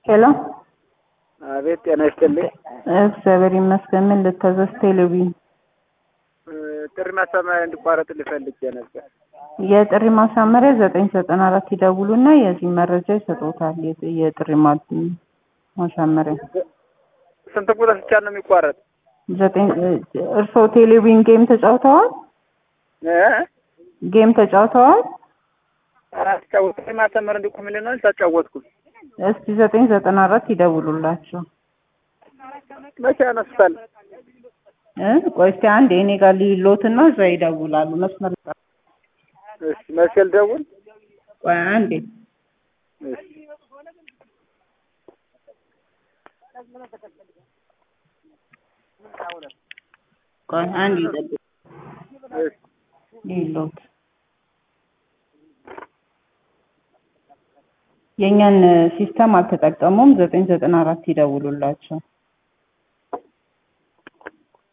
ሄሎ አቤት ጤና ይስጥልኝ። እግዚአብሔር ይመስገን። ምን ልታዘዝ? ቴሌቪዥን ጥሪ ማሳመሪያ እንዲቋረጥ ልፈልግ ነበር። የጥሪ ማሳመሪያ 994 ይደውሉና የዚህ መረጃ ይሰጡታል። የጥሪ ማሳመሪያ ስንት ቁጥር ብቻ ነው የሚቋረጥ? እርስዎ ቴሌቪዥን ጌም ተጫውተዋል? ጌም ተጫውተዋል? አራት ጥሪ ማሳመሪያ እንዲቆምልኝ ነው ተጫወትኩ። እስቲ 994 ይደውሉላቸው። መቼ ያነሱታል? ቆይ እስቲ አንዴ እኔ ጋር ሊሎትና እዛ ይደውላሉ። መስመር እሺ መቼ ልደውል? ቆይ አንዴ እሺ ቆይ አንዴ ይደውል። እሺ ሊሎት የኛን ሲስተም አልተጠቀሙም። 994 ይደውሉላቸው።